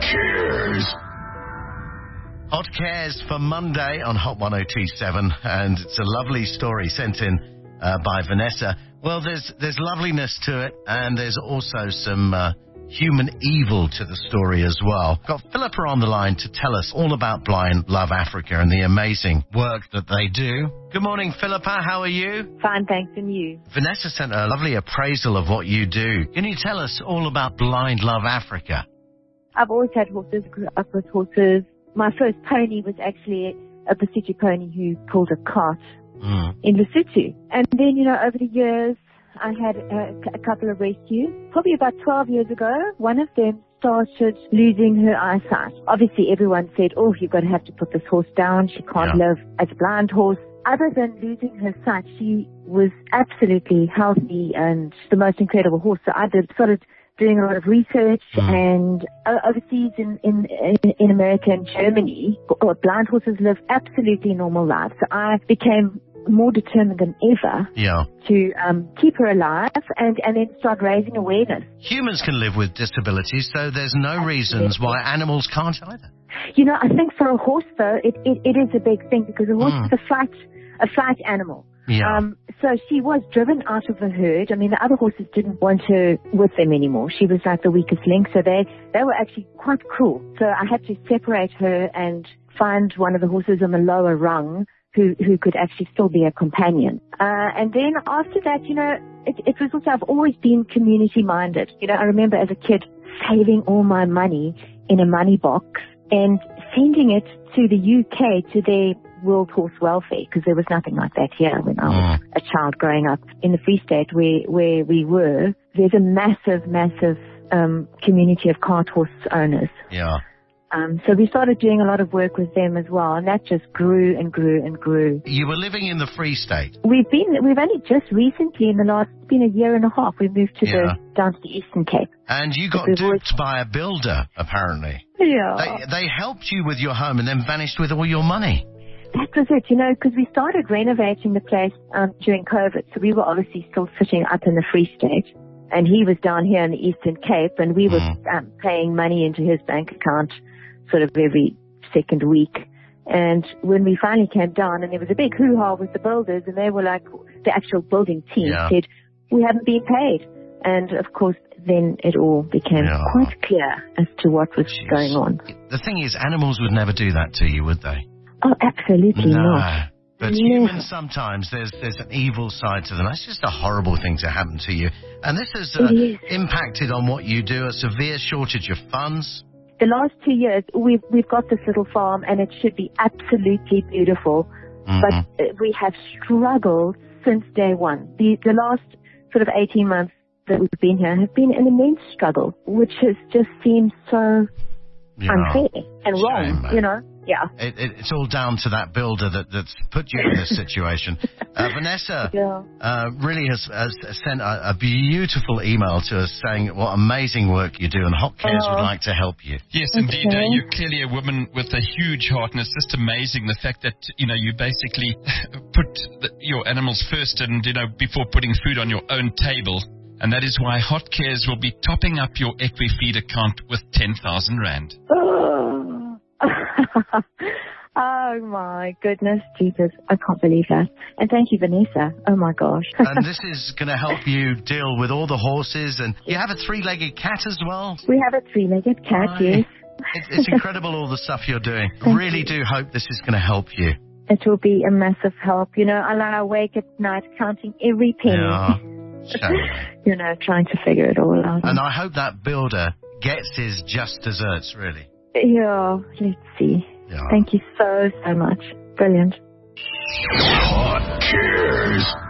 Cares. Hot Cares for Monday on Hot 102.7, and it's a lovely story sent in by Vanessa. Well, there's loveliness to it, and there's also some human evil to the story as well. Got Philippa on the line to tell us all about Blind Love Africa and the amazing work that they do. Good morning, Philippa. How are you? Fine, thanks, and you? Vanessa sent a lovely appraisal of what you do. Can you tell us all about Blind Love Africa? I've always had horses, grew up with horses. My first pony was actually a Lesotho pony who pulled a cart in Lesotho. And then, over the years, I had a couple of rescues. Probably about 12 years ago, one of them started losing her eyesight. Obviously, everyone said, you're going to have to put this horse down. She can't live as a blind horse. Other than losing her sight, she was absolutely healthy and the most incredible horse. So I started doing a lot of research and overseas in America and Germany, blind horses live absolutely normal lives. So I became more determined than ever to keep her alive and then start raising awareness. Humans can live with disabilities, so there's no reasons why animals can't either. I think for a horse, though, it is a big thing because a horse is a flight animal. So she was driven out of the herd. I mean, the other horses didn't want her with them anymore. She was like the weakest link, so they were actually quite cruel. So I had to separate her and find one of the horses on the lower rung who could actually still be a companion. And then after that, it was also, I've always been community minded. I remember as a kid saving all my money in a money box and sending it to the UK to their World Horse Welfare, because there was nothing like that here when I was a child growing up in the Free State where we were. There's a massive community of cart horse owners. So we started doing a lot of work with them as well, and that just grew and grew and grew. You were living in the Free State? We've only just recently, it's been a year and a half, we've moved down to the Eastern Cape. And you got duped by a builder, apparently. They helped you with your home and then vanished with all your money. That was it, because we started renovating the place during COVID, so we were obviously still sitting up in the Free State, and he was down here in the Eastern Cape, and we were paying money into his bank account sort of every second week. And when we finally came down, and there was a big hoo-ha with the builders, and they were like, the actual building team said, we haven't been paid. And of course, then it all became quite clear as to what was going on. The thing is, animals would never do that to you, would they? Oh, absolutely not. But humans, sometimes there's an evil side to them. That's just a horrible thing to happen to you. And this has impacted on what you do, a severe shortage of funds. The last 2 years, we've got this little farm, and it should be absolutely beautiful. But we have struggled since day one. The last sort of 18 months that we've been here have been an immense struggle, which has just seemed so unfair and wrong, It's all down to that builder that's put you in this situation. Vanessa really has sent a beautiful email to us saying what amazing work you do, and Hot Cares would like to help you. Yes, indeed. You're clearly a woman with a huge heart, and it's just amazing the fact that, you basically put your animals first and, before putting food on your own table. And that is why Hot Cares will be topping up your Equifeed account with 10,000 Rand. Oh my goodness, Jesus, I can't believe that. And thank you, Vanessa. Oh my gosh. And this is going to help you deal with all the horses, and you have a 3-legged cat as well? We have a 3-legged cat, yes. It's incredible all the stuff you're doing. Really do hope this is going to help you. It will be a massive help. I lie awake at night counting every penny. Trying to figure it all out. And I hope that builder gets his just desserts, really. Yeah, let's see. Thank you so much. Brilliant. Hot Cares.